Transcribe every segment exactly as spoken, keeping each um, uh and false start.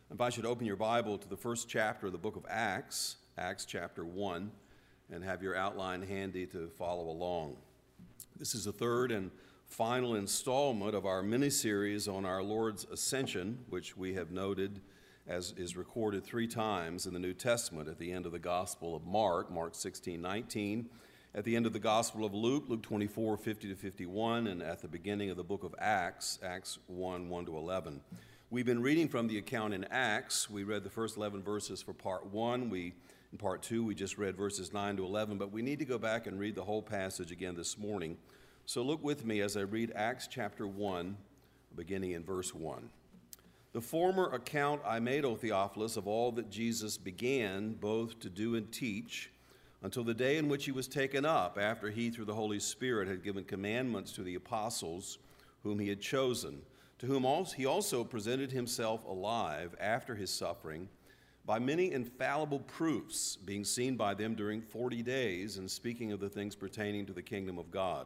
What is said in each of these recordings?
I invite you to open your Bible to the first chapter of the book of Acts, Acts chapter one, and have your outline handy to follow along. This is the third and final installment of our mini-series on our Lord's Ascension, which we have noted as is recorded three times in the New Testament: at the end of the Gospel of Mark, Mark sixteen nineteen, at the end of the Gospel of Luke, Luke twenty-four fifty to fifty-one, and at the beginning of the book of Acts, Acts one one to eleven. We've been reading from the account in Acts. We read the first eleven verses for part one. We, in part two, we just read verses nine to eleven, but we need to go back and read the whole passage again this morning. So look with me as I read Acts chapter one, beginning in verse one. The former account I made, O Theophilus, of all that Jesus began both to do and teach, until the day in which he was taken up, after he, through the Holy Spirit, had given commandments to the apostles whom he had chosen, to whom also he also presented himself alive after his suffering, by many infallible proofs, being seen by them during forty days, and speaking of the things pertaining to the kingdom of God.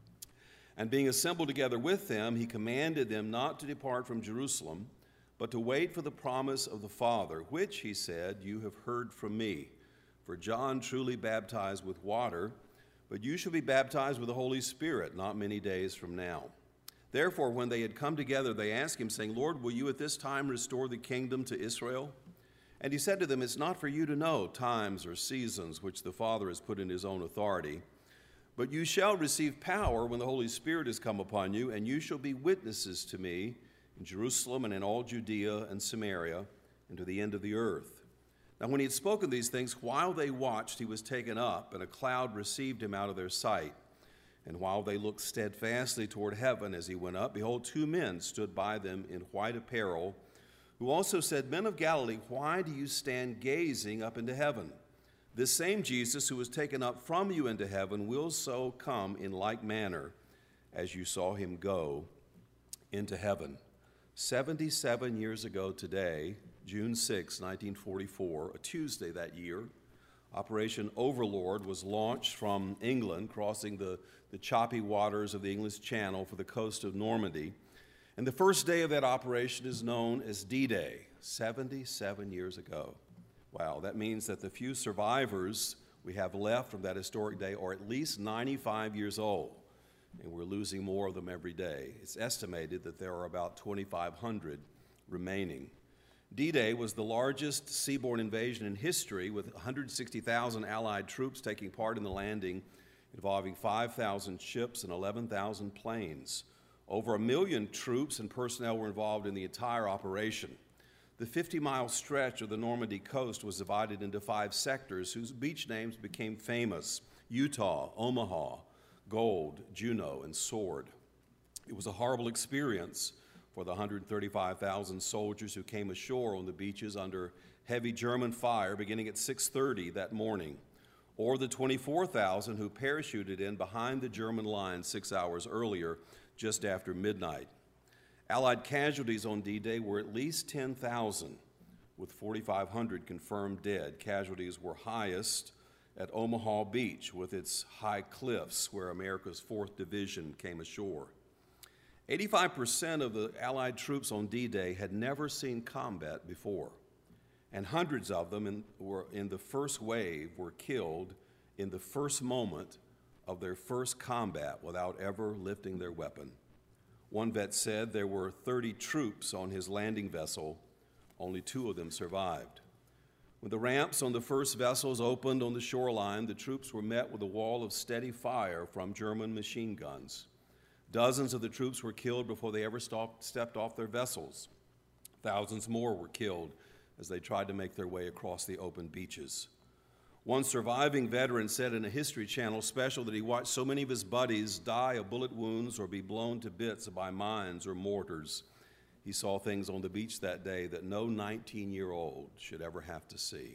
And being assembled together with them, he commanded them not to depart from Jerusalem, but to wait for the promise of the Father, which, he said, you have heard from me. For John truly baptized with water, but you shall be baptized with the Holy Spirit not many days from now. Therefore, when they had come together, they asked him, saying, Lord, will you at this time restore the kingdom to Israel? And he said to them, it's not for you to know times or seasons which the Father has put in his own authority, but you shall receive power when the Holy Spirit has come upon you, and you shall be witnesses to me in Jerusalem and in all Judea and Samaria and to the end of the earth. Now when he had spoken these things, while they watched, he was taken up, and a cloud received him out of their sight. And while they looked steadfastly toward heaven as he went up, behold, two men stood by them in white apparel, who also said, Men of Galilee, why do you stand gazing up into heaven? This same Jesus who was taken up from you into heaven will so come in like manner as you saw him go into heaven. Seventy-seven years ago today, June sixth, nineteen forty-four, a Tuesday that year, Operation Overlord was launched from England, crossing the, the choppy waters of the English Channel for the coast of Normandy. And the first day of that operation is known as D-Day, seventy-seven years ago. Wow, that means that the few survivors we have left from that historic day are at least ninety-five years old, and we're losing more of them every day. It's estimated that there are about twenty-five hundred remaining. D-Day was the largest seaborne invasion in history, with one hundred sixty thousand Allied troops taking part in the landing, involving five thousand ships and eleven thousand planes. Over a million troops and personnel were involved in the entire operation. The fifty-mile stretch of the Normandy coast was divided into five sectors whose beach names became famous: Utah, Omaha, Gold, Juno, and Sword. It was a horrible experience for the one hundred thirty-five thousand soldiers who came ashore on the beaches under heavy German fire beginning at six thirty that morning, or the twenty-four thousand who parachuted in behind the German lines six hours earlier, just after midnight. Allied casualties on D-Day were at least ten thousand, with forty-five hundred confirmed dead. Casualties were highest at Omaha Beach, with its high cliffs where America's fourth Division came ashore. eighty-five percent of the Allied troops on D-Day had never seen combat before, and hundreds of them in, were in the first wave were killed in the first moment of their first combat without ever lifting their weapon. One vet said there were thirty troops on his landing vessel, only two of them survived. When the ramps on the first vessels opened on the shoreline, the troops were met with a wall of steady fire from German machine guns. Dozens of the troops were killed before they ever stopped, stepped off their vessels. Thousands more were killed as they tried to make their way across the open beaches. One surviving veteran said in a History Channel special that he watched so many of his buddies die of bullet wounds or be blown to bits by mines or mortars. He saw things on the beach that day that no nineteen-year-old should ever have to see.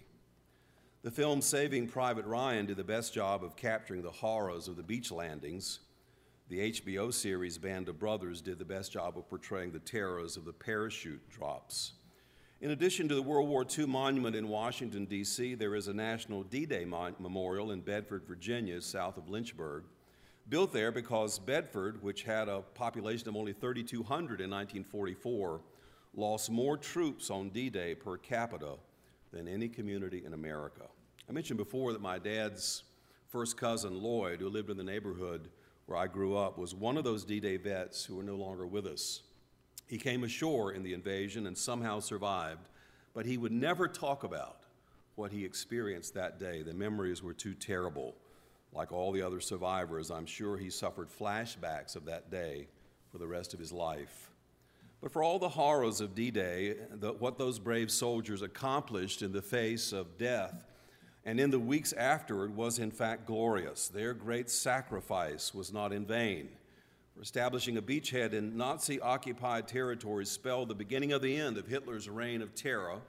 The film Saving Private Ryan did the best job of capturing the horrors of the beach landings. The H B O series Band of Brothers did the best job of portraying the terrors of the parachute drops. In addition to the World War Two monument in Washington, D C, there is a National D-Day Memorial in Bedford, Virginia, south of Lynchburg. Built there because Bedford, which had a population of only thirty-two hundred in nineteen forty-four, lost more troops on D-Day per capita than any community in America. I mentioned before that my dad's first cousin, Lloyd, who lived in the neighborhood where I grew up, was one of those D-Day vets who are no longer with us. He came ashore in the invasion and somehow survived, but he would never talk about what he experienced that day. The memories were too terrible. Like all the other survivors, I'm sure he suffered flashbacks of that day for the rest of his life. But for all the horrors of D-Day, the, what those brave soldiers accomplished in the face of death and in the weeks afterward was in fact glorious. Their great sacrifice was not in vain. For establishing a beachhead in Nazi-occupied territories spelled the beginning of the end of Hitler's reign of terror.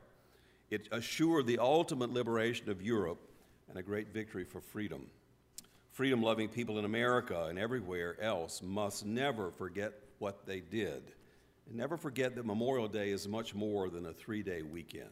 It assured the ultimate liberation of Europe and a great victory for freedom. Freedom-loving people in America and everywhere else must never forget what they did. And never forget that Memorial Day is much more than a three-day weekend.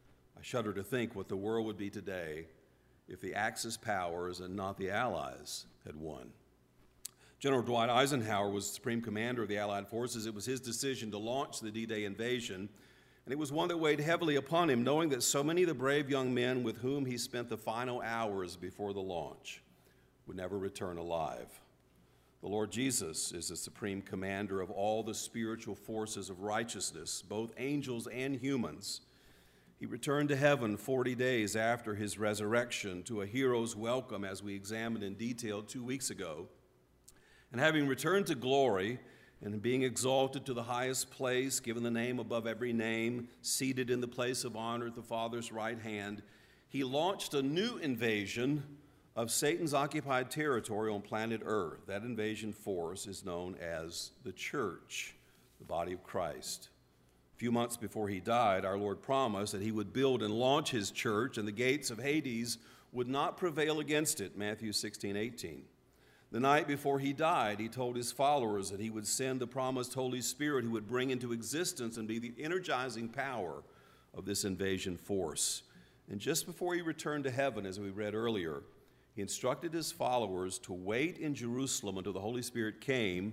I shudder to think what the world would be today if the Axis powers and not the Allies had won. General Dwight Eisenhower was Supreme Commander of the Allied forces. It was his decision to launch the D-Day invasion, and it was one that weighed heavily upon him, knowing that so many of the brave young men with whom he spent the final hours before the launch would never return alive. The Lord Jesus is the supreme commander of all the spiritual forces of righteousness, both angels and humans. He returned to heaven forty days after his resurrection to a hero's welcome, as we examined in detail two weeks ago. And having returned to glory and being exalted to the highest place, given the name above every name, seated in the place of honor at the Father's right hand, he launched a new invasion of Satan's occupied territory on planet Earth. That invasion force is known as the church, the body of Christ. A few months before he died, our Lord promised that he would build and launch his church, and the gates of Hades would not prevail against it, Matthew sixteen eighteen. The night before he died, he told his followers that he would send the promised Holy Spirit who would bring into existence and be the energizing power of this invasion force. And just before he returned to heaven, as we read earlier, he instructed his followers to wait in Jerusalem until the Holy Spirit came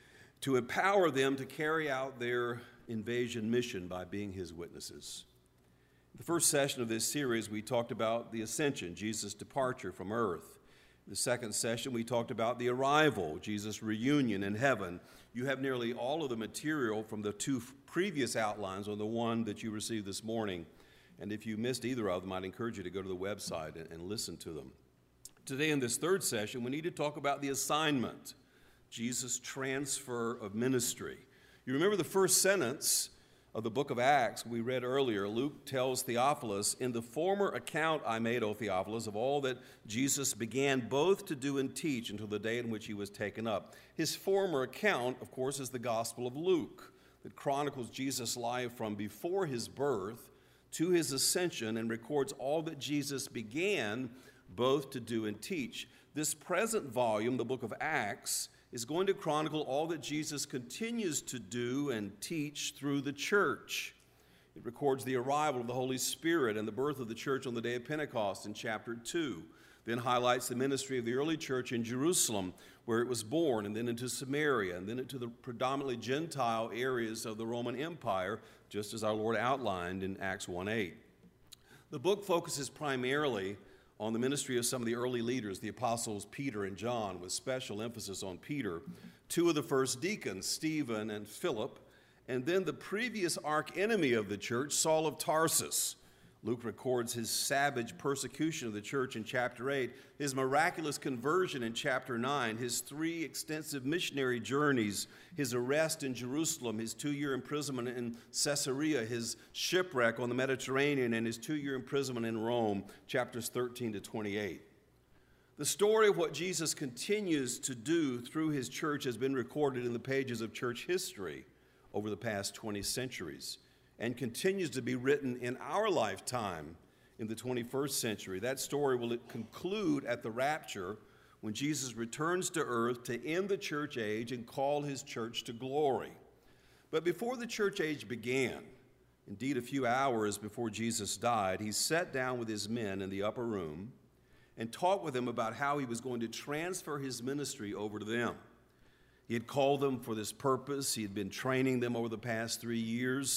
to empower them to carry out their invasion mission by being his witnesses. In the first session of this series, we talked about the ascension, Jesus' departure from earth. In the second session, we talked about the arrival, Jesus' reunion in heaven. You have nearly all of the material from the two previous outlines on the one that you received this morning. And if you missed either of them, I'd encourage you to go to the website and, and listen to them. Today in this third session, we need to talk about the assignment, Jesus' transfer of ministry. You remember the first sentence of the book of Acts we read earlier. Luke tells Theophilus, "In the former account I made, O Theophilus, of all that Jesus began both to do and teach until the day in which he was taken up." His former account, of course, is the Gospel of Luke that chronicles Jesus' life from before his birth to his ascension and records all that Jesus began both to do and teach. This present volume, the book of Acts, is going to chronicle all that Jesus continues to do and teach through the church. It records the arrival of the Holy Spirit and the birth of the church on the day of Pentecost in chapter two. Then highlights the ministry of the early church in Jerusalem, where it was born, and then into Samaria, and then into the predominantly Gentile areas of the Roman Empire, just as our Lord outlined in Acts one eight. The book focuses primarily on the ministry of some of the early leaders, the apostles Peter and John, with special emphasis on Peter, two of the first deacons, Stephen and Philip, and then the previous archenemy of the church, Saul of Tarsus. Luke records his savage persecution of the church in chapter eight, his miraculous conversion in chapter nine, his three extensive missionary journeys, his arrest in Jerusalem, his two-year imprisonment in Caesarea, his shipwreck on the Mediterranean, and his two-year imprisonment in Rome, chapters thirteen to twenty-eight. The story of what Jesus continues to do through his church has been recorded in the pages of church history over the past twenty centuries. And continues to be written in our lifetime in the twenty-first century. That story will conclude at the rapture when Jesus returns to earth to end the church age and call his church to glory. But before the church age began, indeed a few hours before Jesus died, he sat down with his men in the upper room and talked with them about how he was going to transfer his ministry over to them. He had called them for this purpose. He had been training them over the past three years.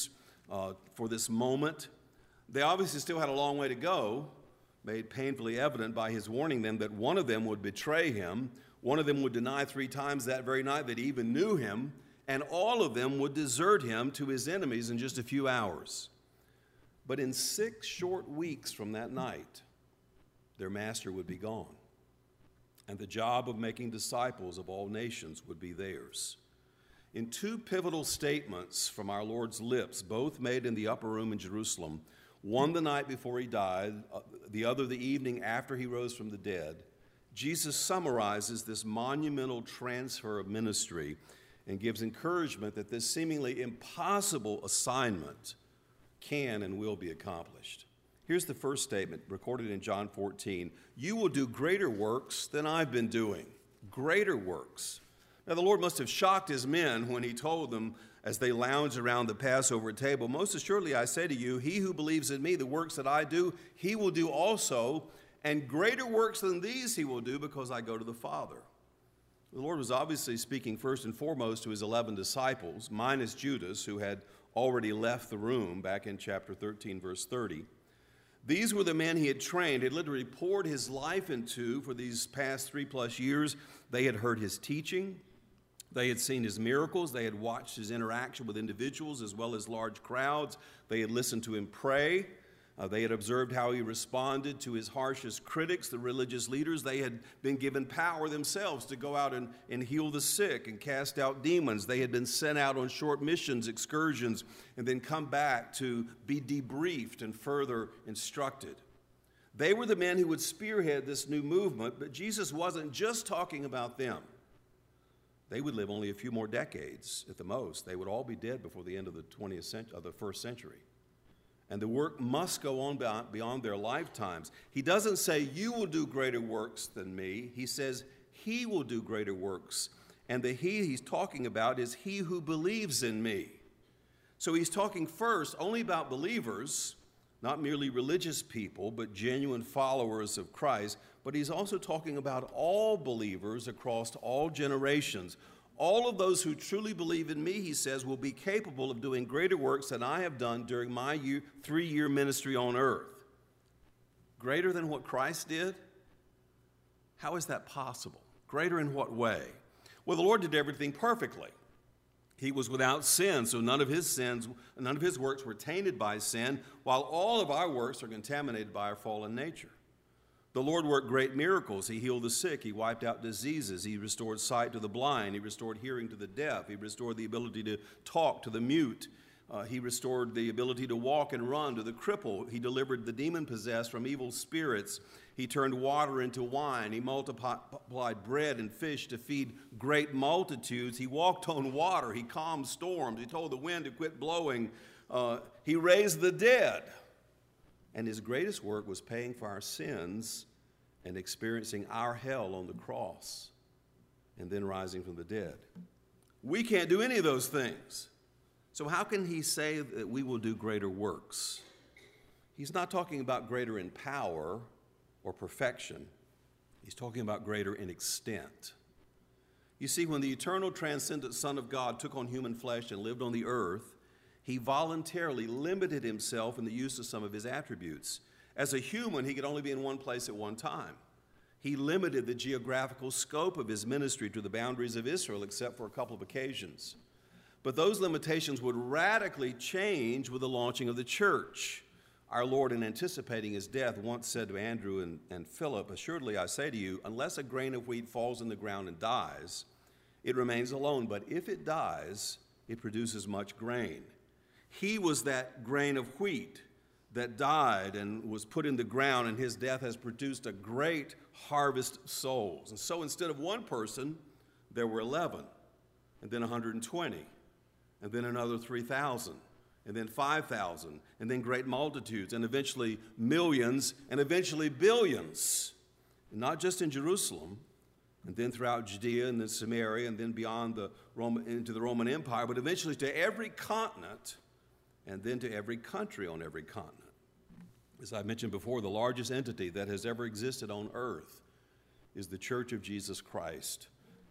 uh, for this moment. They obviously still had a long way to go, made painfully evident by his warning them that one of them would betray him, one of them would deny three times that very night that he even knew him, and all of them would desert him to his enemies in just a few hours. But in six short weeks from that night, their master would be gone, and the job of making disciples of all nations would be theirs. In two pivotal statements from our Lord's lips, both made in the upper room in Jerusalem, one the night before he died, the other the evening after he rose from the dead, Jesus summarizes this monumental transfer of ministry and gives encouragement that this seemingly impossible assignment can and will be accomplished. Here's the first statement recorded in John fourteen. You will do greater works than I've been doing. Greater works. Now, the Lord must have shocked his men when he told them as they lounged around the Passover table, most assuredly I say to you, he who believes in me, the works that I do, he will do also, and greater works than these he will do because I go to the Father. The Lord was obviously speaking first and foremost to his eleven disciples, minus Judas, who had already left the room back in chapter thirteen, verse thirty. These were the men he had trained, had literally poured his life into for these past three plus years. They had heard his teaching. They had seen his miracles. They had watched his interaction with individuals as well as large crowds. They had listened to him pray. Uh, they had observed how he responded to his harshest critics, the religious leaders. They had been given power themselves to go out and, and heal the sick and cast out demons. They had been sent out on short missions, excursions, and then come back to be debriefed and further instructed. They were the men who would spearhead this new movement, but Jesus wasn't just talking about them. They would live only a few more decades at the most. They would all be dead before the end of the twentieth century, of the first century. And the work must go on beyond their lifetimes. He doesn't say, you will do greater works than me. He says, he will do greater works. And the he he's talking about is he who believes in me. So he's talking first only about believers, not merely religious people, but genuine followers of Christ. But he's also talking about all believers across all generations. All of those who truly believe in me, he says, will be capable of doing greater works than I have done during my year, three-year ministry on earth. Greater than what Christ did? How is that possible? Greater in what way? Well, the Lord did everything perfectly. He was without sin, so none of his sins, none of his works were tainted by sin, while all of our works are contaminated by our fallen nature. The Lord worked great miracles. He healed the sick. He wiped out diseases. He restored sight to the blind. He restored hearing to the deaf. He restored the ability to talk to the mute. Uh, he restored the ability to walk and run to the cripple. He delivered the demon-possessed from evil spirits. He turned water into wine. He multiplied bread and fish to feed great multitudes. He walked on water. He calmed storms. He told the wind to quit blowing. Uh, he raised the dead. And his greatest work was paying for our sins and experiencing our hell on the cross and then rising from the dead. We can't do any of those things. So how can he say that we will do greater works? He's not talking about greater in power or perfection. He's talking about greater in extent. You see, when the eternal transcendent Son of God took on human flesh and lived on the earth, he voluntarily limited himself in the use of some of his attributes. As a human, he could only be in one place at one time. He limited the geographical scope of his ministry to the boundaries of Israel, except for a couple of occasions. But those limitations would radically change with the launching of the church. Our Lord, in anticipating his death, once said to Andrew and, and Philip, assuredly I say to you, unless a grain of wheat falls in the ground and dies, it remains alone. But if it dies, it produces much grain. He was that grain of wheat that died and was put in the ground, and his death has produced a great harvest of souls. And so instead of one person, there were eleven, and then one hundred twenty, and then another three thousand, and then five thousand, and then great multitudes, and eventually millions, and eventually billions. And not just in Jerusalem, and then throughout Judea and then Samaria, and then beyond the Roman, into the Roman Empire, but eventually to every continent, and then to every country on every continent. As I mentioned before, the largest entity that has ever existed on earth is the Church of Jesus Christ,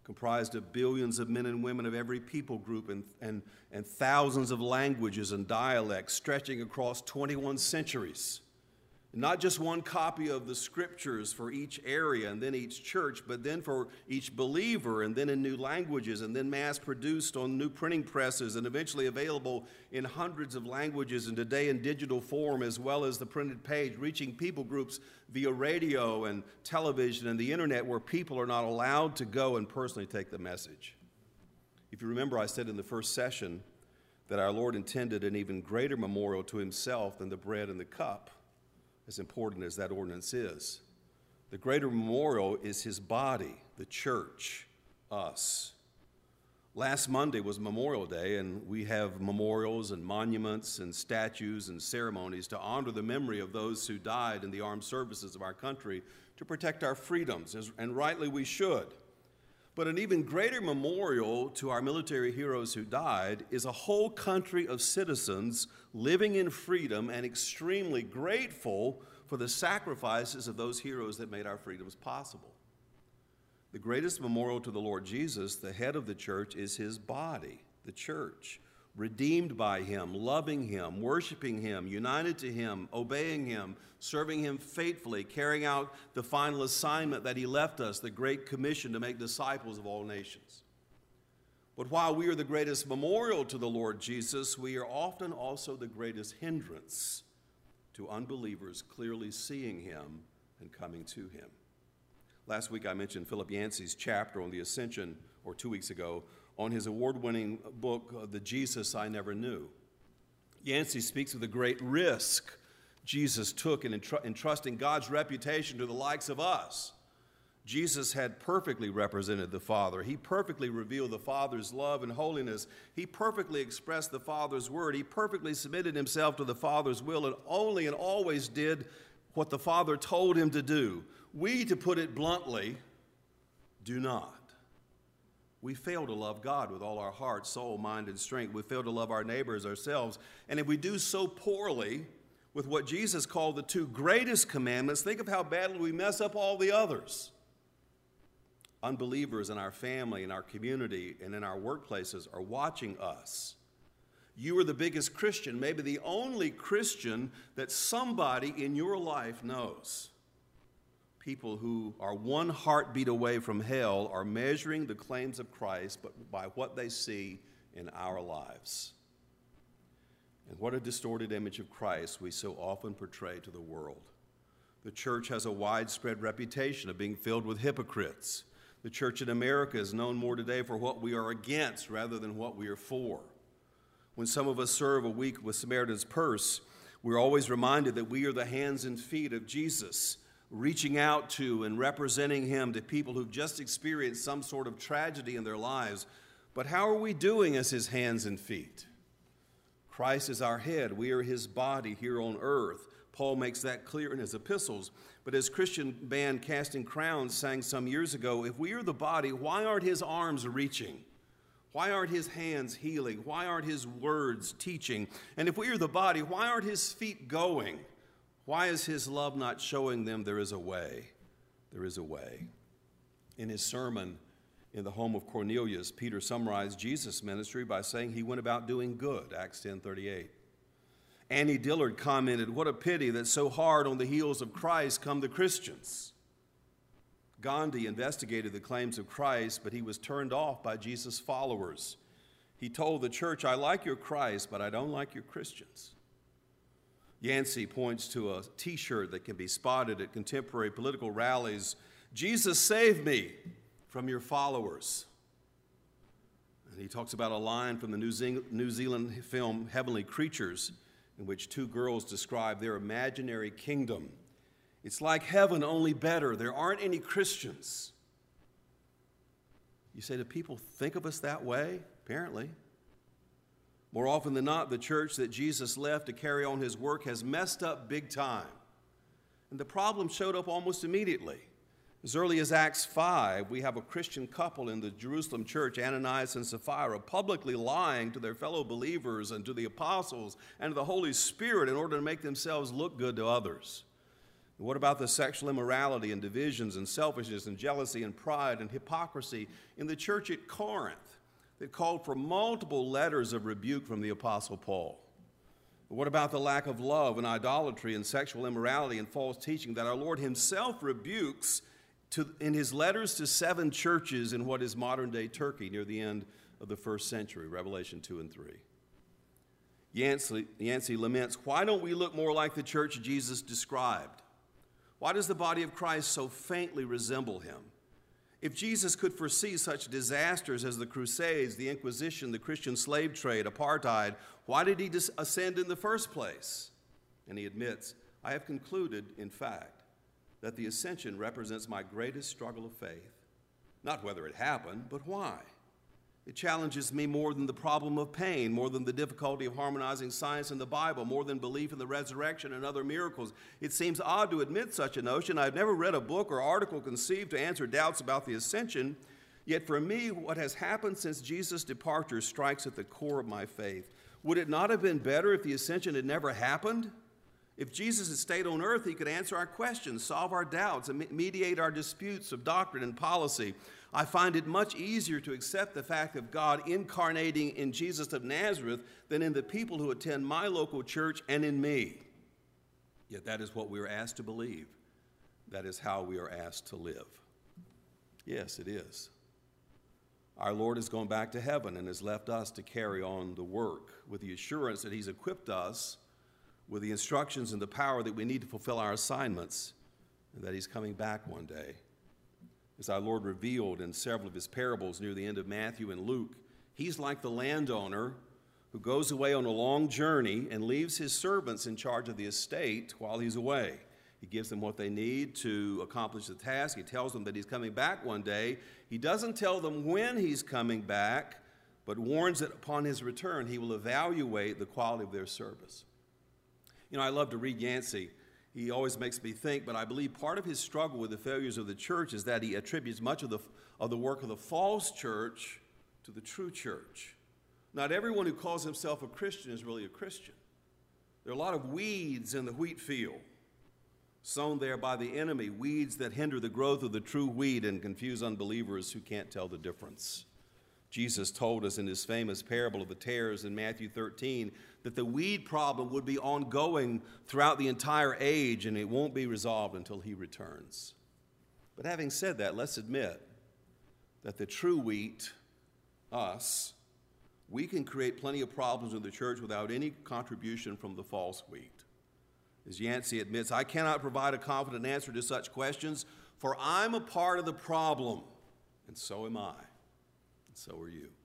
comprised of billions of men and women of every people group and, and, and thousands of languages and dialects stretching across twenty-one centuries. Not just one copy of the scriptures for each area and then each church, but then for each believer and then in new languages and then mass produced on new printing presses and eventually available in hundreds of languages and today in digital form, as well as the printed page, reaching people groups via radio and television and the internet, where people are not allowed to go and personally take the message. If you remember, I said in the first session that our Lord intended an even greater memorial to himself than the bread and the cup, as important as that ordinance is. The greater memorial is his body, the church, us. Last Monday was Memorial Day, and we have memorials and monuments and statues and ceremonies to honor the memory of those who died in the armed services of our country to protect our freedoms, and rightly we should. But an even greater memorial to our military heroes who died is a whole country of citizens living in freedom and extremely grateful for the sacrifices of those heroes that made our freedoms possible. The greatest memorial to the Lord Jesus, the head of the church, is his body, the church, redeemed by him, loving him, worshiping him, united to him, obeying him, serving him faithfully, carrying out the final assignment that he left us, the Great Commission to make disciples of all nations. But while we are the greatest memorial to the Lord Jesus, we are often also the greatest hindrance to unbelievers clearly seeing him and coming to him. Last week I mentioned Philip Yancey's chapter on the Ascension, or two weeks ago, on his award-winning book, The Jesus I Never Knew. Yancey speaks of the great risk Jesus took in entrusting God's reputation to the likes of us. Jesus had perfectly represented the Father. He perfectly revealed the Father's love and holiness. He perfectly expressed the Father's word. He perfectly submitted himself to the Father's will and only and always did what the Father told him to do. We, to put it bluntly, do not. We fail to love God with all our heart, soul, mind, and strength. We fail to love our neighbors, ourselves. And if we do so poorly with what Jesus called the two greatest commandments, think of how badly we mess up all the others. Unbelievers in our family, in our community, and in our workplaces are watching us. You are the biggest Christian, maybe the only Christian that somebody in your life knows. People who are one heartbeat away from hell are measuring the claims of Christ but by what they see in our lives. And what a distorted image of Christ we so often portray to the world. The church has a widespread reputation of being filled with hypocrites. The church in America is known more today for what we are against rather than what we are for. When some of us serve a week with Samaritan's Purse, we're always reminded that we are the hands and feet of Jesus, reaching out to and representing him to people who've just experienced some sort of tragedy in their lives. But how are we doing as his hands and feet? Christ is our head. We are his body here on earth. Paul makes that clear in his epistles. But as Christian band Casting Crowns sang some years ago, if we are the body, why aren't his arms reaching? Why aren't his hands healing? Why aren't his words teaching? And if we are the body, why aren't his feet going? Why is his love not showing them there is a way? There is a way. In his sermon in the home of Cornelius, Peter summarized Jesus' ministry by saying he went about doing good, Acts ten thirty-eight. Annie Dillard commented, "What a pity that so hard on the heels of Christ come the Christians." Gandhi investigated the claims of Christ, but he was turned off by Jesus' followers. He told the church, "I like your Christ, but I don't like your Christians." Yancey points to a t-shirt that can be spotted at contemporary political rallies. "Jesus, save me from your followers." And he talks about a line from the New Zealand, New Zealand film Heavenly Creatures, in which two girls describe their imaginary kingdom. It's like heaven, only better. There aren't any Christians. You say, do people think of us that way? Apparently. More often than not, the church that Jesus left to carry on his work has messed up big time. And the problem showed up almost immediately. As early as Acts five, we have a Christian couple in the Jerusalem church, Ananias and Sapphira, publicly lying to their fellow believers and to the apostles and to the Holy Spirit in order to make themselves look good to others. What about the sexual immorality and divisions and selfishness and jealousy and pride and hypocrisy in the church at Corinth that called for multiple letters of rebuke from the Apostle Paul? What about the lack of love and idolatry and sexual immorality and false teaching that our Lord himself rebukes to, in his letters to seven churches in what is modern-day Turkey near the end of the first century, Revelation two and three? Yancey, Yancey laments, why don't we look more like the church Jesus described? Why does the body of Christ so faintly resemble him? If Jesus could foresee such disasters as the Crusades, the Inquisition, the Christian slave trade, apartheid, why did he ascend in the first place? And he admits, I have concluded, in fact, that the ascension represents my greatest struggle of faith. Not whether it happened, but why. It challenges me more than the problem of pain, more than the difficulty of harmonizing science and the Bible, more than belief in the resurrection and other miracles. It seems odd to admit such a notion. I've never read a book or article conceived to answer doubts about the ascension. Yet for me, what has happened since Jesus' departure strikes at the core of my faith. Would it not have been better if the ascension had never happened? If Jesus had stayed on earth, he could answer our questions, solve our doubts, and mediate our disputes of doctrine and policy. I find it much easier to accept the fact of God incarnating in Jesus of Nazareth than in the people who attend my local church and in me. Yet that is what we are asked to believe. That is how we are asked to live. Yes, it is. Our Lord has gone back to heaven and has left us to carry on the work with the assurance that he's equipped us with the instructions and the power that we need to fulfill our assignments, and that he's coming back one day. As our Lord revealed in several of his parables near the end of Matthew and Luke, he's like the landowner who goes away on a long journey and leaves his servants in charge of the estate while he's away. He gives them what they need to accomplish the task. He tells them that he's coming back one day. He doesn't tell them when he's coming back, but warns that upon his return, he will evaluate the quality of their service. You know, I love to read Yancey. He always makes me think, but I believe part of his struggle with the failures of the church is that he attributes much of the, of the work of the false church to the true church. Not everyone who calls himself a Christian is really a Christian. There are a lot of weeds in the wheat field, sown there by the enemy, weeds that hinder the growth of the true wheat and confuse unbelievers who can't tell the difference. Jesus told us in his famous parable of the tares in Matthew thirteen that the weed problem would be ongoing throughout the entire age and it won't be resolved until he returns. But having said that, let's admit that the true wheat, us, we can create plenty of problems in the church without any contribution from the false wheat. As Yancey admits, I cannot provide a confident answer to such questions, for I'm a part of the problem, and so am I. So are you.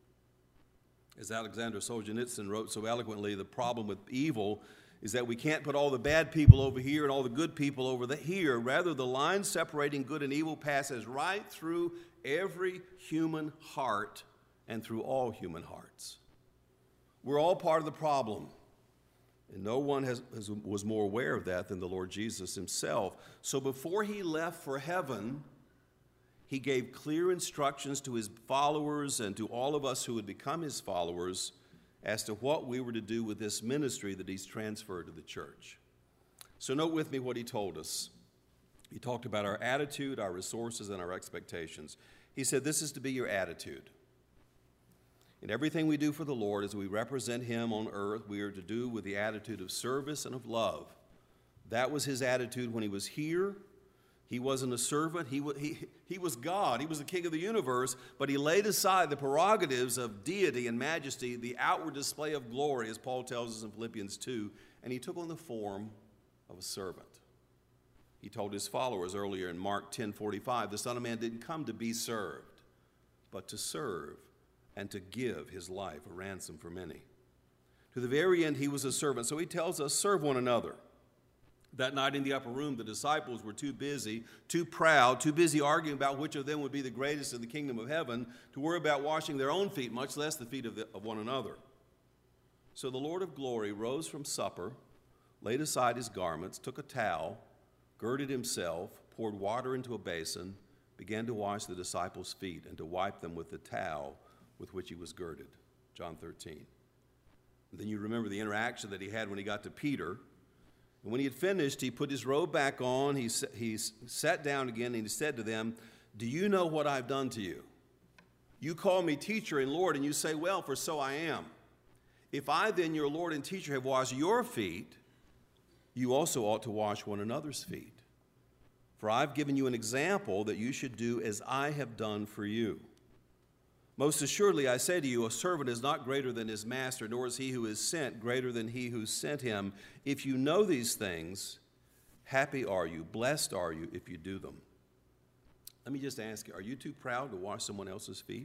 As Alexander Solzhenitsyn wrote so eloquently, the problem with evil is that we can't put all the bad people over here and all the good people over the here. Rather, the line separating good and evil passes right through every human heart and through all human hearts. We're all part of the problem, and no one has, has, was more aware of that than the Lord Jesus himself. So before he left for heaven, he gave clear instructions to his followers and to all of us who would become his followers as to what we were to do with this ministry that he's transferred to the church. So note with me what he told us. He talked about our attitude, our resources, and our expectations. He said, this is to be your attitude. In everything we do for the Lord, as we represent him on earth, we are to do with the attitude of service and of love. That was his attitude when he was here. He wasn't a servant. He, he, he was God. He was the king of the universe, but he laid aside the prerogatives of deity and majesty, the outward display of glory, as Paul tells us in Philippians two, and he took on the form of a servant. He told his followers earlier in Mark ten forty-five, the Son of Man didn't come to be served, but to serve and to give his life a ransom for many. To the very end, he was a servant. So he tells us, serve one another. That night in the upper room, the disciples were too busy, too proud, too busy arguing about which of them would be the greatest in the kingdom of heaven to worry about washing their own feet, much less the feet of, the, of one another. So the Lord of glory rose from supper, laid aside his garments, took a towel, girded himself, poured water into a basin, began to wash the disciples' feet and to wipe them with the towel with which he was girded. John thirteen. And then you remember the interaction that he had when he got to Peter. And when he had finished, he put his robe back on, he, he sat down again, and he said to them, "Do you know what I've done to you? You call me teacher and Lord, and you say, well, for so I am. If I then, your Lord and teacher, have washed your feet, you also ought to wash one another's feet. For I've given you an example that you should do as I have done for you. Most assuredly, I say to you, a servant is not greater than his master, nor is he who is sent greater than he who sent him. If you know these things, happy are you, blessed are you if you do them." Let me just ask you, are you too proud to wash someone else's feet?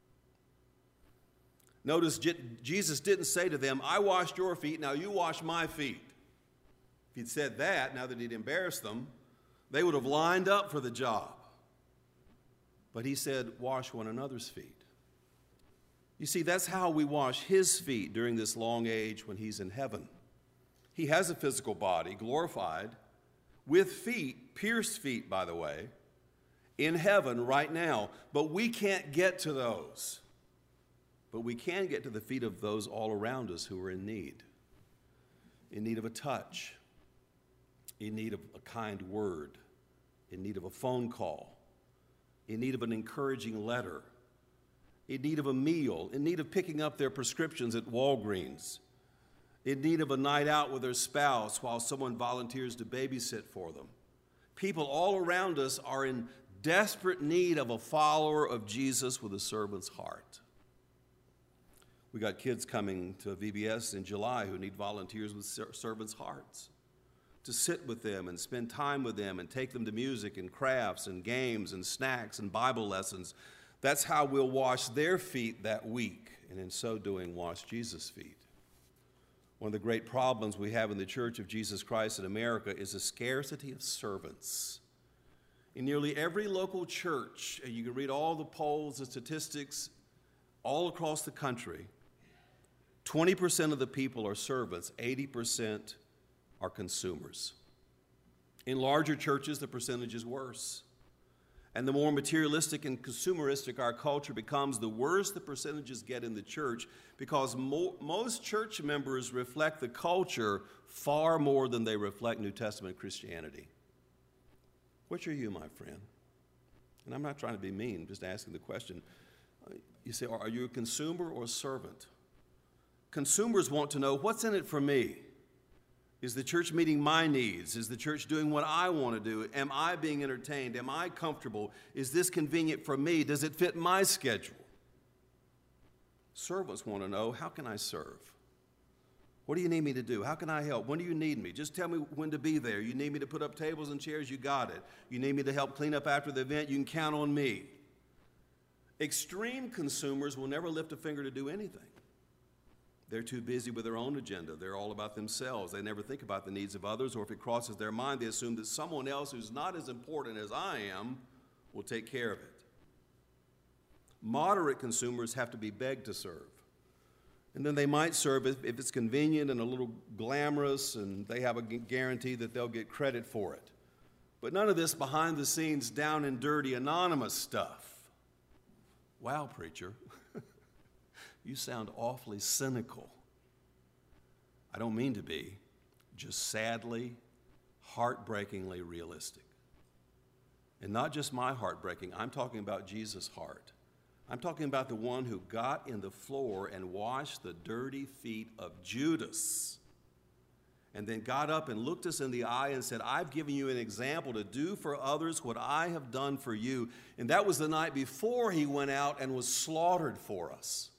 Notice Jesus didn't say to them, "I washed your feet, now you wash my feet." If he'd said that, now that he'd embarrassed them, they would have lined up for the job. But he said, wash one another's feet. You see, that's how we wash his feet during this long age when he's in heaven. He has a physical body, glorified, with feet, pierced feet, by the way, in heaven right now. But we can't get to those. But we can get to the feet of those all around us who are in need, in need of a touch, in need of a kind word, in need of a phone call, in need of an encouraging letter, in need of a meal, in need of picking up their prescriptions at Walgreens, in need of a night out with their spouse while someone volunteers to babysit for them. People all around us are in desperate need of a follower of Jesus with a servant's heart. We got kids coming to V B S in July who need volunteers with servants' hearts, to sit with them and spend time with them and take them to music and crafts and games and snacks and Bible lessons. That's how we'll wash their feet that week, and in so doing, wash Jesus' feet. One of the great problems we have in the Church of Jesus Christ in America is a scarcity of servants. In nearly every local church, and you can read all the polls and statistics all across the country, twenty percent of the people are servants, eighty percent are consumers. In larger churches, the percentage is worse. And the more materialistic and consumeristic our culture becomes, the worse the percentages get in the church, because mo- most church members reflect the culture far more than they reflect New Testament Christianity. Which are you, my friend? And I'm not trying to be mean, I'm just asking the question. You say, are you a consumer or a servant? Consumers want to know, what's in it for me? Is the church meeting my needs? Is the church doing what I want to do? Am I being entertained? Am I comfortable? Is this convenient for me? Does it fit my schedule? Servants want to know, how can I serve? What do you need me to do? How can I help? When do you need me? Just tell me when to be there. You need me to put up tables and chairs? You got it. You need me to help clean up after the event? You can count on me. Extreme consumers will never lift a finger to do anything. They're too busy with their own agenda. They're all about themselves. They never think about the needs of others, or if it crosses their mind, they assume that someone else who's not as important as I am will take care of it. Moderate consumers have to be begged to serve. And then they might serve if, if it's convenient and a little glamorous, and they have a guarantee that they'll get credit for it. But none of this behind the scenes, down and dirty, anonymous stuff. Wow, preacher. You sound awfully cynical. I don't mean to be, just sadly, heartbreakingly realistic. And not just my heartbreaking, I'm talking about Jesus' heart. I'm talking about the one who got in the floor and washed the dirty feet of Judas, and then got up and looked us in the eye and said, I've given you an example to do for others what I have done for you. And that was the night before he went out and was slaughtered for us.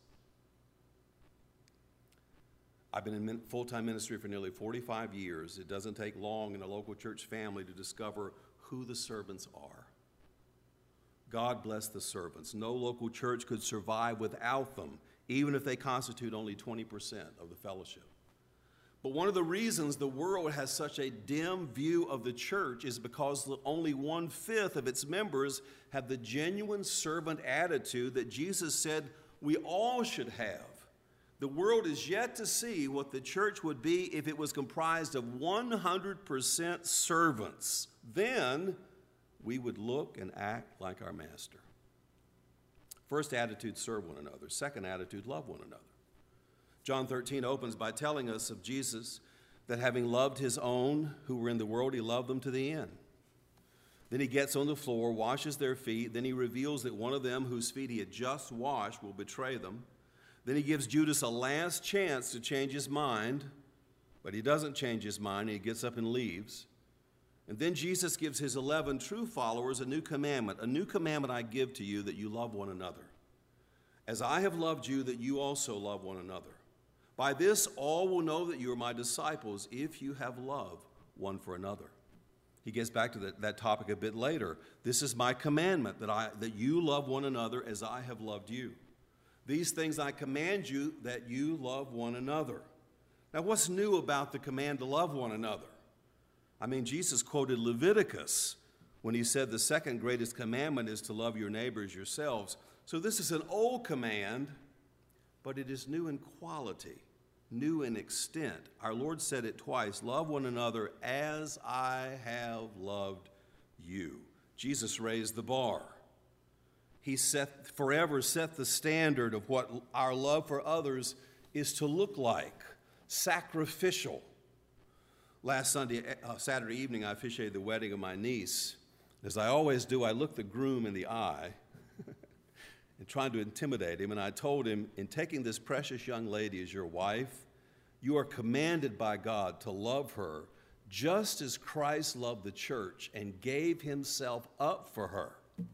I've been in full-time ministry for nearly forty-five years. It doesn't take long in a local church family to discover who the servants are. God bless the servants. No local church could survive without them, even if they constitute only twenty percent of the fellowship. But one of the reasons the world has such a dim view of the church is because only one-fifth of its members have the genuine servant attitude that Jesus said we all should have. The world is yet to see what the church would be if it was comprised of one hundred percent servants. Then we would look and act like our master. First attitude, serve one another. Second attitude, love one another. John thirteen opens by telling us of Jesus that having loved his own who were in the world, he loved them to the end. Then he gets on the floor, washes their feet. Then he reveals that one of them whose feet he had just washed will betray them. Then he gives Judas a last chance to change his mind, but he doesn't change his mind. He gets up and leaves. And then Jesus gives his eleven true followers a new commandment. A new commandment I give to you, that you love one another. As I have loved you, that you also love one another. By this all will know that you are my disciples, if you have love one for another. He gets back to that, that topic a bit later. This is my commandment, that, I, that you love one another as I have loved you. These things I command you, that you love one another. Now, what's new about the command to love one another? I mean, Jesus quoted Leviticus when he said the second greatest commandment is to love your neighbors yourselves. So this is an old command, but it is new in quality, new in extent. Our Lord said it twice, love one another as I have loved you. Jesus raised the bar. He set, forever set the standard of what our love for others is to look like, sacrificial. Last Sunday, uh, Saturday evening, I officiated the wedding of my niece. As I always do, I looked the groom in the eye and trying to intimidate him, and I told him, in taking this precious young lady as your wife, you are commanded by God to love her just as Christ loved the church and gave himself up for her.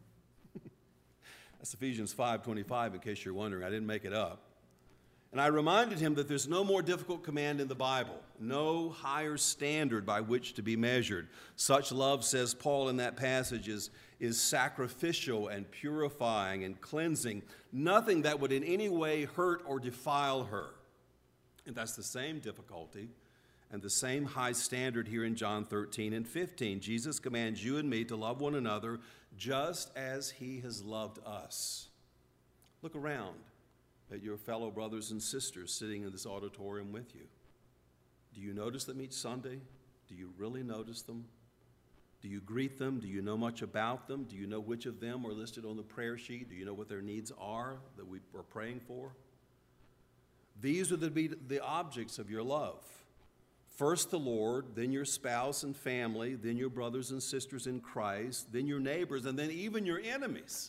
That's Ephesians five twenty-five, in case you're wondering. I didn't make it up. And I reminded him that there's no more difficult command in the Bible, no higher standard by which to be measured. Such love, says Paul in that passage, is, is sacrificial and purifying and cleansing, nothing that would in any way hurt or defile her. And that's the same difficulty and the same high standard here in John thirteen and fifteen. Jesus commands you and me to love one another just as he has loved us. Look around at your fellow brothers and sisters sitting in this auditorium with you. Do you notice them each Sunday? Do you really notice them? Do you greet them? Do you know much about them? Do you know which of them are listed on the prayer sheet? Do you know what their needs are that we are praying for? These are the, the objects of your love. First the Lord, then your spouse and family, then your brothers and sisters in Christ, then your neighbors, and then even your enemies.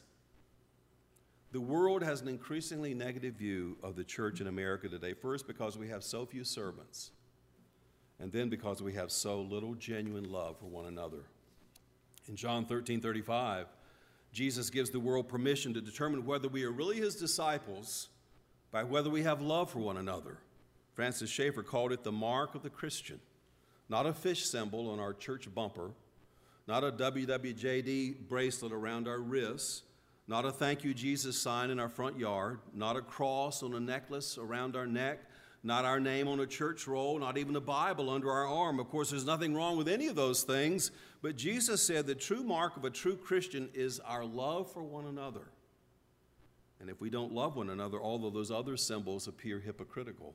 The world has an increasingly negative view of the church in America today, first because we have so few servants, and then because we have so little genuine love for one another. In John thirteen thirty-five, Jesus gives the world permission to determine whether we are really his disciples by whether we have love for one another. Francis Schaeffer called it the mark of the Christian, not a fish symbol on our church bumper, not a W W J D bracelet around our wrists, not a thank you Jesus sign in our front yard, not a cross on a necklace around our neck, not our name on a church roll, not even a Bible under our arm. Of course, there's nothing wrong with any of those things, but Jesus said the true mark of a true Christian is our love for one another. And if we don't love one another, all of those other symbols appear hypocritical.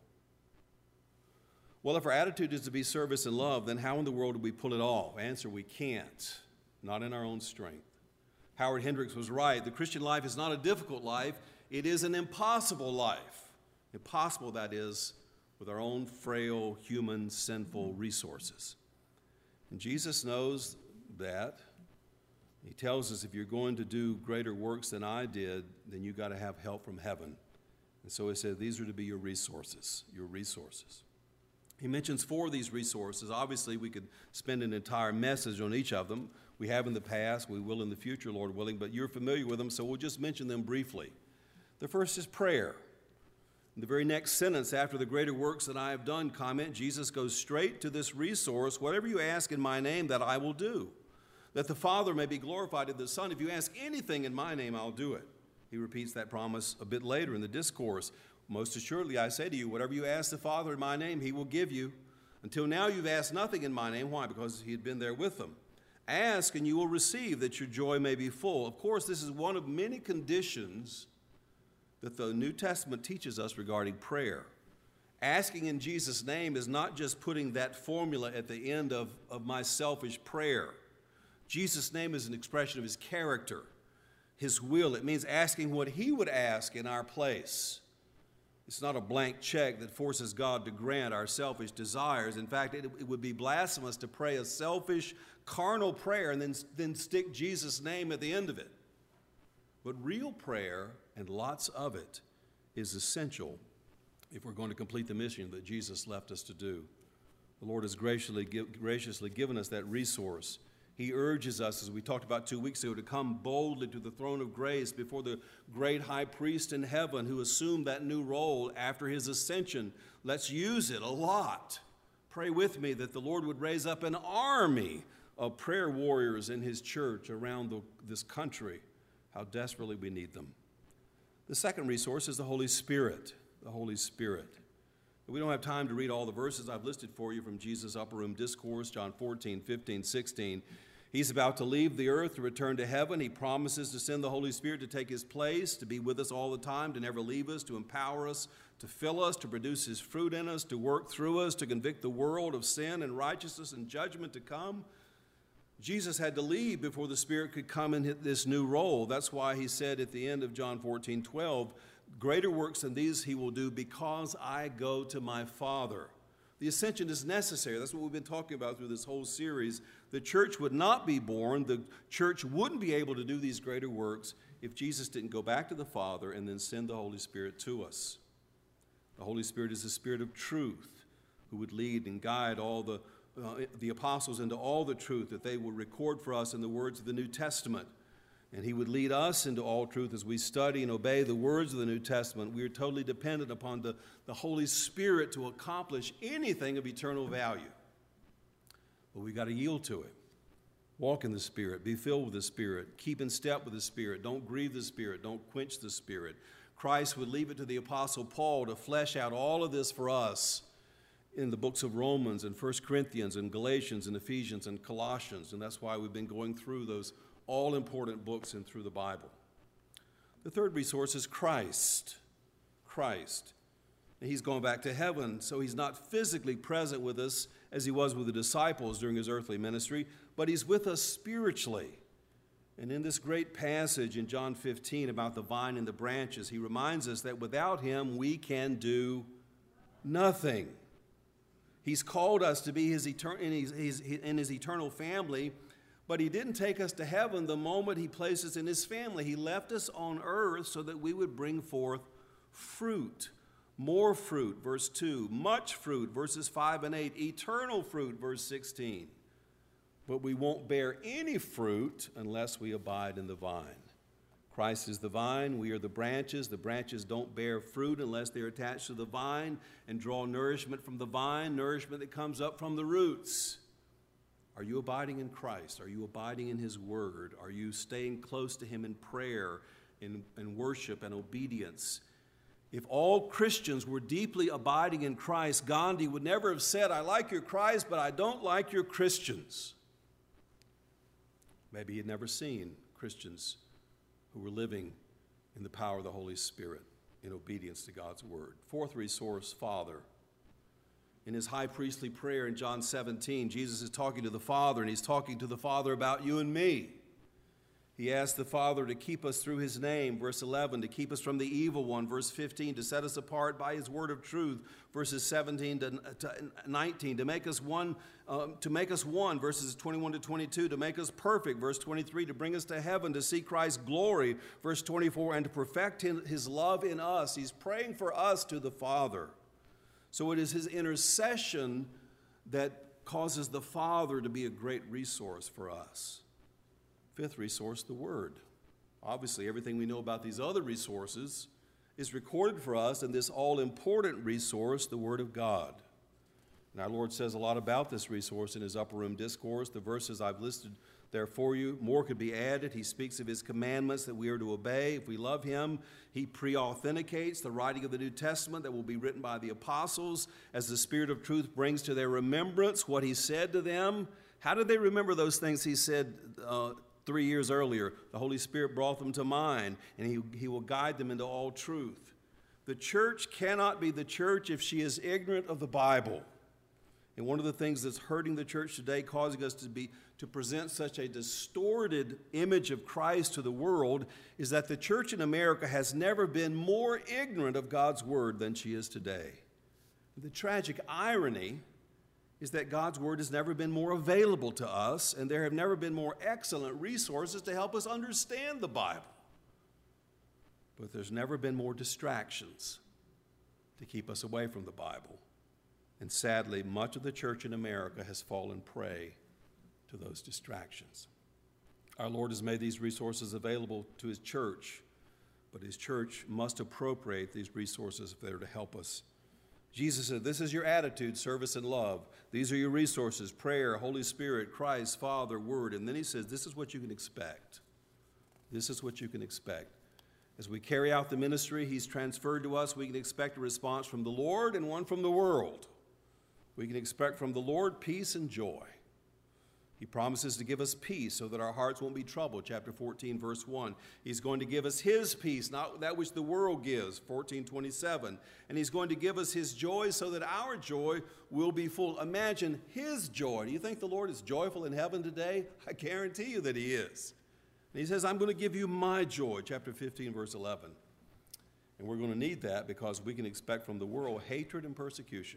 Well, if our attitude is to be service and love, then how in the world do we pull it off? Answer, we can't, not in our own strength. Howard Hendricks was right. The Christian life is not a difficult life. It is an impossible life. Impossible, that is, with our own frail, human, sinful resources. And Jesus knows that. He tells us if you're going to do greater works than I did, then you've got to have help from heaven. And so he said, these are to be your resources, your resources. He mentions four of these resources. Obviously, we could spend an entire message on each of them. We have in the past, we will in the future, Lord willing, but you're familiar with them, so we'll just mention them briefly. The first is prayer. In the very next sentence, after the greater works that I have done comment, Jesus goes straight to this resource, whatever you ask in my name, that I will do, that the Father may be glorified in the Son. If you ask anything in my name, I'll do it. He repeats that promise a bit later in the discourse. Most assuredly, I say to you, whatever you ask the Father in my name, he will give you. Until now, you've asked nothing in my name. Why? Because he had been there with them. Ask, and you will receive, that your joy may be full. Of course, this is one of many conditions that the New Testament teaches us regarding prayer. Asking in Jesus' name is not just putting that formula at the end of, of my selfish prayer. Jesus' name is an expression of his character, his will. It means asking what he would ask in our place. It's not a blank check that forces God to grant our selfish desires. In fact, it, it would be blasphemous to pray a selfish, carnal prayer and then, then stick Jesus' name at the end of it. But real prayer, and lots of it, is essential if we're going to complete the mission that Jesus left us to do. The Lord has graciously, graciously given us that resource. He urges us, as we talked about two weeks ago, to come boldly to the throne of grace before the great high priest in heaven who assumed that new role after his ascension. Let's use it a lot. Pray with me that the Lord would raise up an army of prayer warriors in his church around the, this country. How desperately we need them. The second resource is the Holy Spirit. The Holy Spirit. We don't have time to read all the verses I've listed for you from Jesus' upper room discourse, John fourteen, fifteen, sixteen. He's about to leave the earth to return to heaven. He promises to send the Holy Spirit to take his place, to be with us all the time, to never leave us, to empower us, to fill us, to produce his fruit in us, to work through us, to convict the world of sin and righteousness and judgment to come. Jesus had to leave before the Spirit could come and hit this new role. That's why he said at the end of John fourteen, twelve, greater works than these he will do because I go to my Father. The ascension is necessary. That's what we've been talking about through this whole series. The church would not be born. The church wouldn't be able to do these greater works if Jesus didn't go back to the Father and then send the Holy Spirit to us. The Holy Spirit is the Spirit of truth who would lead and guide all the, uh, the apostles into all the truth that they would record for us in the words of the New Testament. And he would lead us into all truth as we study and obey the words of the New Testament. We are totally dependent upon the, the Holy Spirit to accomplish anything of eternal value. But we've got to yield to it. Walk in the Spirit. Be filled with the Spirit. Keep in step with the Spirit. Don't grieve the Spirit. Don't quench the Spirit. Christ would leave it to the Apostle Paul to flesh out all of this for us in the books of Romans and First Corinthians and Galatians and Ephesians and Colossians. And that's why we've been going through those all-important books and through the Bible. The third resource is Christ. Christ. And he's going back to heaven, so he's not physically present with us as he was with the disciples during his earthly ministry, but he's with us spiritually. And in this great passage in John fifteen about the vine and the branches, he reminds us that without him we can do nothing. He's called us to be his etern- in, his, his, in his eternal family, but he didn't take us to heaven the moment he placed us in his family. He left us on earth so that we would bring forth fruit. More fruit, verse two. Much fruit, verses five and eight. Eternal fruit, verse sixteen. But we won't bear any fruit unless we abide in the vine. Christ is the vine, we are the branches. The branches don't bear fruit unless they're attached to the vine and draw nourishment from the vine, nourishment that comes up from the roots. Are you abiding in Christ? Are you abiding in his word? Are you staying close to him in prayer, in, in worship and obedience? If all Christians were deeply abiding in Christ, Gandhi would never have said, I like your Christ, but I don't like your Christians. Maybe he'd never seen Christians who were living in the power of the Holy Spirit in obedience to God's word. Fourth resource, Father. In his high priestly prayer in John seventeen, Jesus is talking to the Father, and he's talking to the Father about you and me. He asked the Father to keep us through his name, verse eleven, to keep us from the evil one, verse fifteen, to set us apart by his word of truth, verses seventeen to nineteen, to make us one, um, to make us one, verses twenty-one to twenty-two, to make us perfect, verse twenty-three, to bring us to heaven, to see Christ's glory, verse twenty-four, and to perfect his love in us. He's praying for us to the Father. So it is his intercession that causes the Father to be a great resource for us. Fifth resource, the Word. Obviously, everything we know about these other resources is recorded for us in this all-important resource, the Word of God. And our Lord says a lot about this resource in his upper room discourse. The verses I've listed there for you, more could be added. He speaks of his commandments that we are to obey. If we love him, he pre-authenticates the writing of the New Testament that will be written by the apostles as the Spirit of truth brings to their remembrance what he said to them. How did they remember those things he said uh, three years earlier? The Holy Spirit brought them to mind, and he, he will guide them into all truth. The church cannot be the church if she is ignorant of the Bible. And one of the things that's hurting the church today, causing us to be to present such a distorted image of Christ to the world, is that the church in America has never been more ignorant of God's word than she is today. The tragic irony is that God's word has never been more available to us, and there have never been more excellent resources to help us understand the Bible. But there's never been more distractions to keep us away from the Bible. And sadly, much of the church in America has fallen prey to those distractions. Our Lord has made these resources available to his church, but his church must appropriate these resources if they're to help us. Jesus said, this is your attitude, service, and love. These are your resources, prayer, Holy Spirit, Christ, Father, Word. And then he says, this is what you can expect. This is what you can expect. As we carry out the ministry he's transferred to us, we can expect a response from the Lord and one from the world. We can expect from the Lord peace and joy. He promises to give us peace so that our hearts won't be troubled, chapter fourteen, verse one. He's going to give us his peace, not that which the world gives, fourteen twenty-seven. And he's going to give us his joy so that our joy will be full. Imagine his joy. Do you think the Lord is joyful in heaven today? I guarantee you that he is. And he says, I'm going to give you my joy, chapter fifteen, verse eleven. And we're going to need that because we can expect from the world hatred and persecution.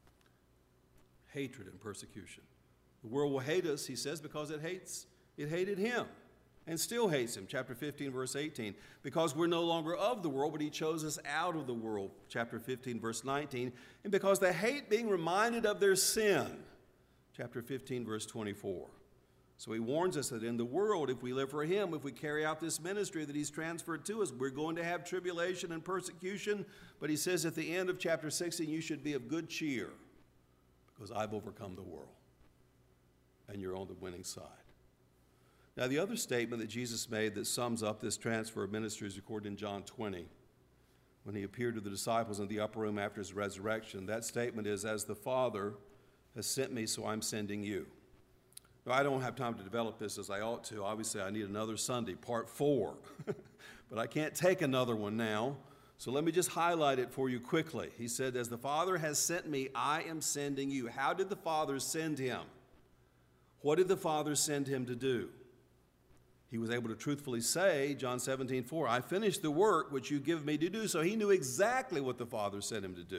Hatred and persecution. The world will hate us, he says, because it hates, it hated him and still hates him. Chapter fifteen, verse eighteen. Because we're no longer of the world, but he chose us out of the world. Chapter fifteen, verse nineteen. And because they hate being reminded of their sin. Chapter fifteen, verse twenty-four. So he warns us that in the world, if we live for him, if we carry out this ministry that he's transferred to us, we're going to have tribulation and persecution. But he says at the end of chapter sixteen, you should be of good cheer because I've overcome the world. And you're on the winning side. Now, the other statement that Jesus made that sums up this transfer of ministry is recorded in John twenty. When he appeared to the disciples in the upper room after his resurrection, that statement is, as the Father has sent me, so I'm sending you. Now, I don't have time to develop this as I ought to. Obviously, I need another Sunday, part four. But I can't take another one now. So let me just highlight it for you quickly. He said, as the Father has sent me, I am sending you. How did the Father send him? What did the Father send him to do? He was able to truthfully say, John seventeen, four, I finished the work which you give me to do. So he knew exactly what the Father sent him to do.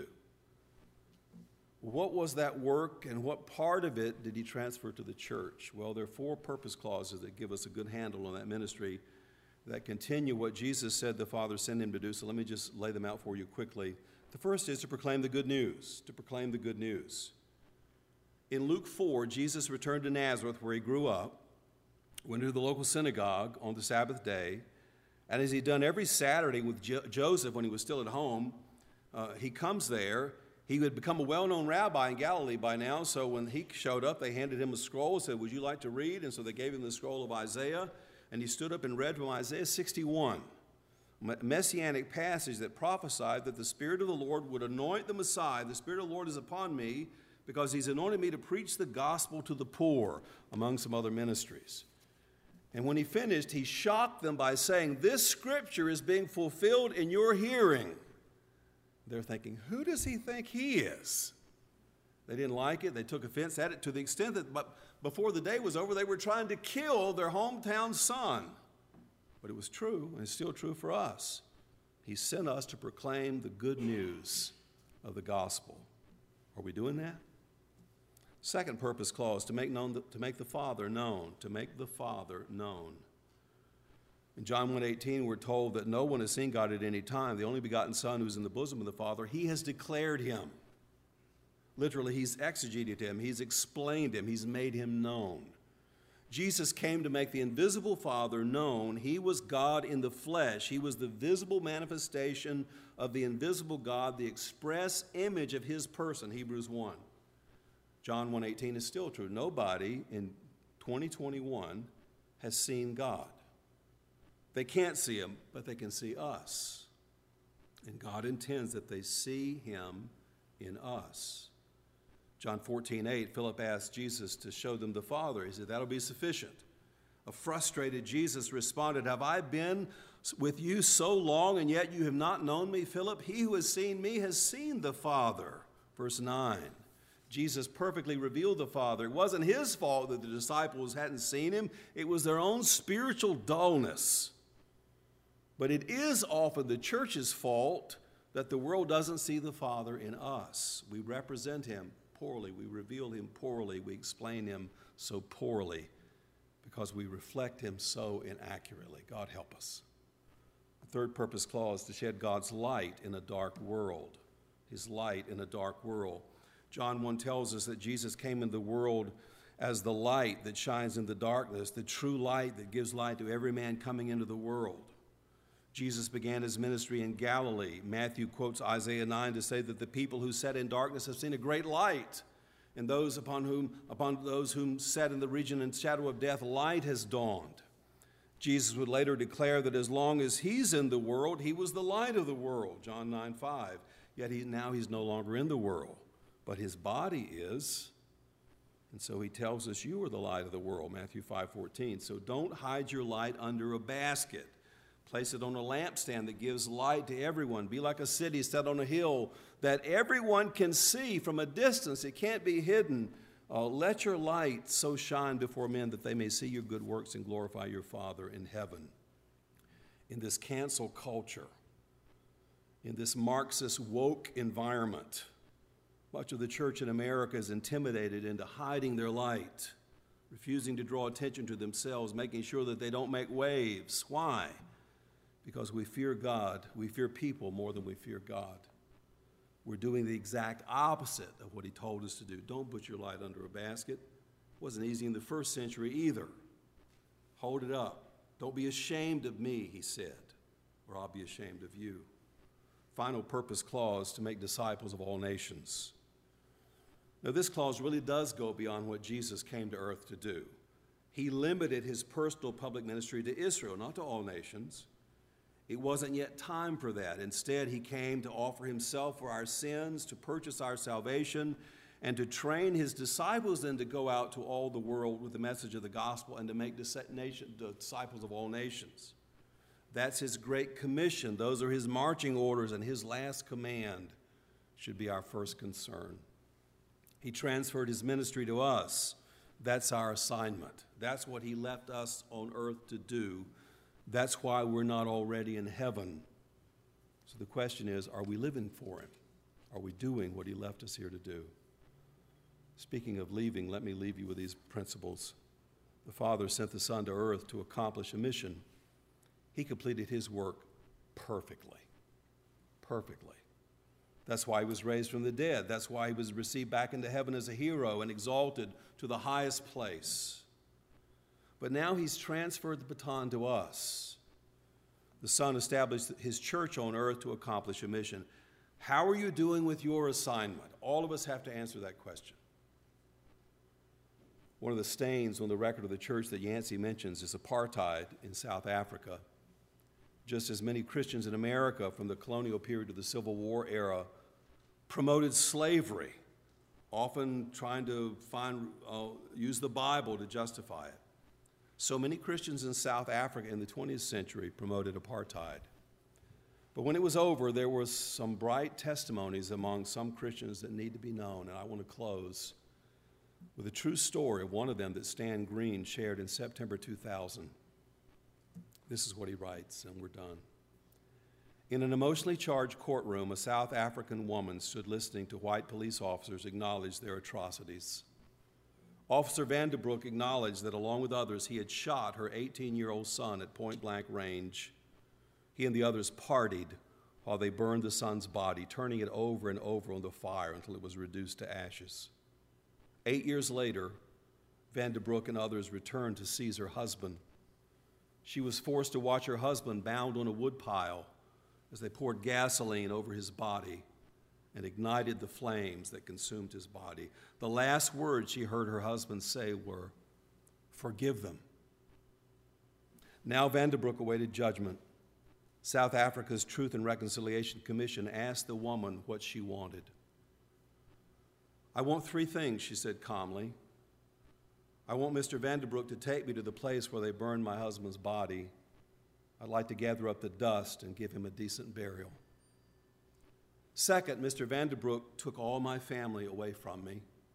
What was that work and what part of it did he transfer to the church? Well, there are four purpose clauses that give us a good handle on that ministry that continue what Jesus said the Father sent him to do. So let me just lay them out for you quickly. The first is to proclaim the good news, to proclaim the good news. In Luke four, Jesus returned to Nazareth where he grew up, went to the local synagogue on the Sabbath day, and as he'd done every Saturday with Jo- Joseph when he was still at home, uh, he comes there. He had become a well-known rabbi in Galilee by now, so when he showed up, they handed him a scroll and said, would you like to read? And so they gave him the scroll of Isaiah, and he stood up and read from Isaiah sixty-one, a messianic passage that prophesied that the Spirit of the Lord would anoint the Messiah. The Spirit of the Lord is upon me, because he's anointed me to preach the gospel to the poor, among some other ministries. And when he finished, he shocked them by saying, this scripture is being fulfilled in your hearing. They're thinking, who does he think he is? They didn't like it. They took offense at it to the extent that but before the day was over, they were trying to kill their hometown son. But it was true, and it's still true for us. He sent us to proclaim the good news of the gospel. Are we doing that? Second purpose clause, to make known the, to make the Father known, to make the Father known. In John one eighteen, we're told that no one has seen God at any time. The only begotten Son who's in the bosom of the Father, he has declared him. Literally, he's exegeted him, he's explained him, he's made him known. Jesus came to make the invisible Father known. He was God in the flesh. He was the visible manifestation of the invisible God, the express image of his person, Hebrews one. John one eighteen is still true. Nobody in twenty twenty-one has seen God. They can't see him, but they can see us. And God intends that they see him in us. John fourteen, eight, Philip asked Jesus to show them the Father. He said, that'll be sufficient. A frustrated Jesus responded, have I been with you so long, and yet you have not known me, Philip? He who has seen me has seen the Father. Verse nine. Jesus perfectly revealed the Father. It wasn't his fault that the disciples hadn't seen him. It was their own spiritual dullness. But it is often the church's fault that the world doesn't see the Father in us. We represent him poorly. We reveal him poorly. We explain him so poorly because we reflect him so inaccurately. God help us. The third purpose clause, to shed God's light in a dark world. His light in a dark world. John one tells us that Jesus came in the world as the light that shines in the darkness, the true light that gives light to every man coming into the world. Jesus began his ministry in Galilee. Matthew quotes Isaiah nine to say that the people who sat in darkness have seen a great light, and those upon whom upon those whom sat in the region and shadow of death, light has dawned. Jesus would later declare that as long as he's in the world, he was the light of the world, John nine five. Yet he, now he's no longer in the world, but his body is. And so he tells us, you are the light of the world, Matthew five fourteen. So don't hide your light under a basket. Place it on a lampstand that gives light to everyone. Be like a city set on a hill that everyone can see from a distance. It can't be hidden. Uh, let your light so shine before men that they may see your good works and glorify your Father in heaven. In this cancel culture, in this Marxist woke environment, much of the church in America is intimidated into hiding their light, refusing to draw attention to themselves, making sure that they don't make waves. Why? Because we fear God. We fear people more than we fear God. We're doing the exact opposite of what he told us to do. Don't put your light under a basket. It wasn't easy in the first century either. Hold it up. Don't be ashamed of me, he said, or I'll be ashamed of you. Final purpose clause, to make disciples of all nations. Now, this clause really does go beyond what Jesus came to earth to do. He limited his personal public ministry to Israel, not to all nations. It wasn't yet time for that. Instead, he came to offer himself for our sins, to purchase our salvation, and to train his disciples then to go out to all the world with the message of the gospel and to make disciples of all nations. That's his great commission. Those are his marching orders, and his last command should be our first concern. He transferred his ministry to us. That's our assignment. That's what he left us on earth to do. That's why we're not already in heaven. So the question is, are we living for him? Are we doing what he left us here to do? Speaking of leaving, let me leave you with these principles. The Father sent the Son to earth to accomplish a mission. He completed his work perfectly. Perfectly. That's why he was raised from the dead. That's why he was received back into heaven as a hero and exalted to the highest place. But now he's transferred the baton to us. The Son established his church on earth to accomplish a mission. How are you doing with your assignment? All of us have to answer that question. One of the stains on the record of the church that Yancey mentions is apartheid in South Africa. Just as many Christians in America from the colonial period to the Civil War era promoted slavery, often trying to find, uh, use the Bible to justify it. So many Christians in South Africa in the twentieth century promoted apartheid. But when it was over, there were some bright testimonies among some Christians that need to be known, and I want to close with a true story of one of them that Stan Green shared in September two thousand. This is what he writes, and we're done. In an emotionally charged courtroom, a South African woman stood listening to white police officers acknowledge their atrocities. Officer Vanderbroek acknowledged that along with others, he had shot her eighteen-year-old son at point-blank range. He and the others partied while they burned the son's body, turning it over and over on the fire until it was reduced to ashes. Eight years later, Vanderbroek and others returned to seize her husband. She was forced to watch her husband bound on a woodpile as they poured gasoline over his body and ignited the flames that consumed his body. The last words she heard her husband say were, "Forgive them." Now Vanderbroek awaited judgment. South Africa's Truth and Reconciliation Commission asked the woman what she wanted. "I want three things," she said calmly. "I want Mister Vanderbroek to take me to the place where they burned my husband's body. I'd like to gather up the dust and give him a decent burial. Second, Mister Vanderbroek took all my family away from me.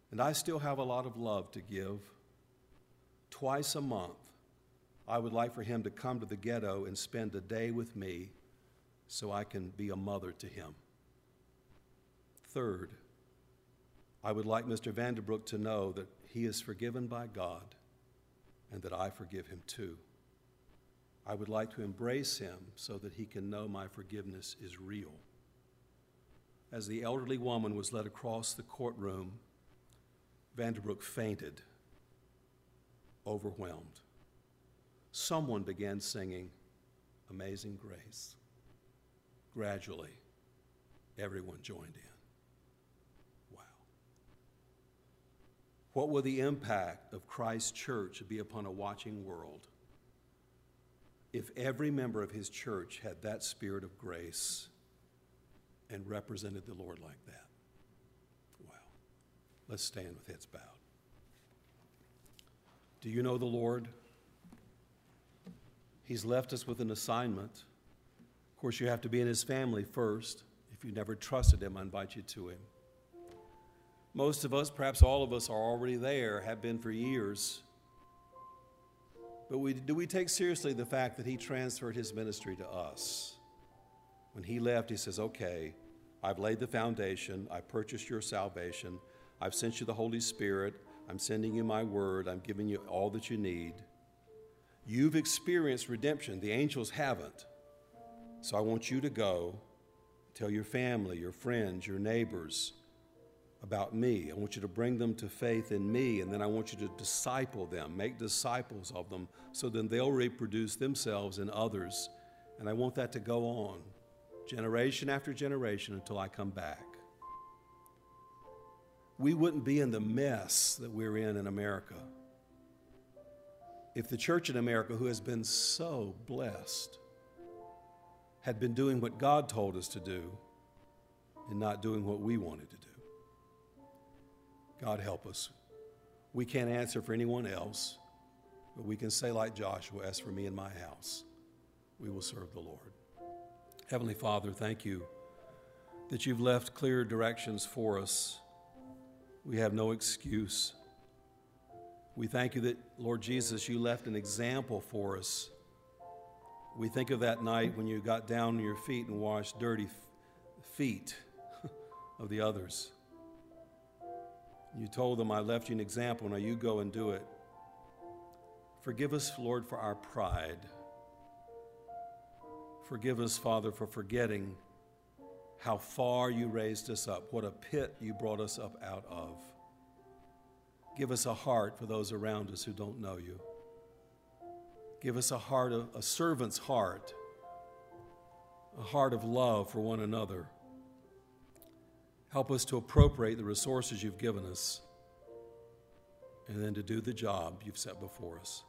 And I still have a lot of love to give. Twice a month, I would like for him to come to the ghetto and spend a day with me so I can be a mother to him. Third, I would like Mister Vanderbrook to know that he is forgiven by God and that I forgive him too. I would like to embrace him so that he can know my forgiveness is real. As the elderly woman was led across the courtroom, Vanderbrook fainted, overwhelmed. Someone began singing Amazing Grace. Gradually, everyone joined in. Wow. What will the impact of Christ's church be upon a watching world if every member of his church had that spirit of grace and represented the Lord like that? Wow. Let's stand with heads bowed. Do you know the Lord? He's left us with an assignment. Of course, you have to be in his family first. If you never trusted him, I invite you to him. Most of us, perhaps all of us, are already there, have been for years. But we, do we take seriously the fact that he transferred his ministry to us? When he left, he says, okay, I've laid the foundation. I purchased your salvation. I've sent you the Holy Spirit. I'm sending you my word. I'm giving you all that you need. You've experienced redemption. The angels haven't. So I want you to go tell your family, your friends, your neighbors about me. I want you to bring them to faith in me, and then I want you to disciple them, make disciples of them, so then they'll reproduce themselves in others. And I want that to go on, generation after generation, until I come back. We wouldn't be in the mess that we're in in America if the church in America, who has been so blessed, had been doing what God told us to do and not doing what we wanted to do. God help us. We can't answer for anyone else, but we can say like Joshua, as for me and my house, we will serve the Lord. Heavenly Father, thank you that you've left clear directions for us. We have no excuse. We thank you that, Lord Jesus, you left an example for us. We think of that night when you got down on your feet and washed dirty f- feet of the others. You told them, I left you an example, now you go and do it. Forgive us, Lord, for our pride. Forgive us, Father, for forgetting how far you raised us up, what a pit you brought us up out of. Give us a heart for those around us who don't know you. Give us a heart, of, a servant's heart, a heart of love for one another. Help us to appropriate the resources you've given us and then to do the job you've set before us.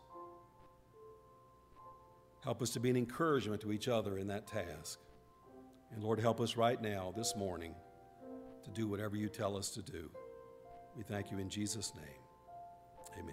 Help us to be an encouragement to each other in that task. And Lord, help us right now, this morning, to do whatever you tell us to do. We thank you in Jesus' name. Amen.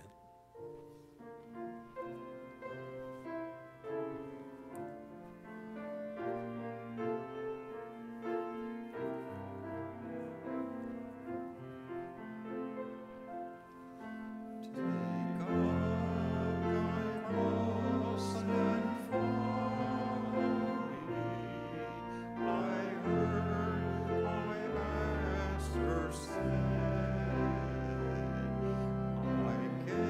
I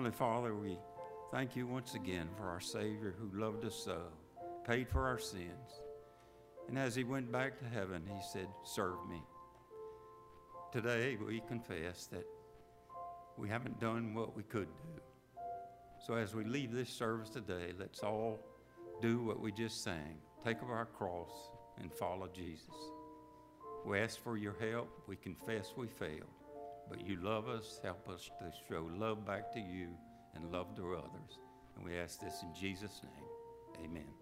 Heavenly Father, we thank you once again for our Savior who loved us so, paid for our sins. And as he went back to heaven, he said, serve me. Today we confess that we haven't done what we could do. So as we leave this service today, let's all do what we just sang. Take up our cross and follow Jesus. We ask for your help. We confess we failed. But you love us. Help us to show love back to you and love to others. And we ask this in Jesus' name. Amen.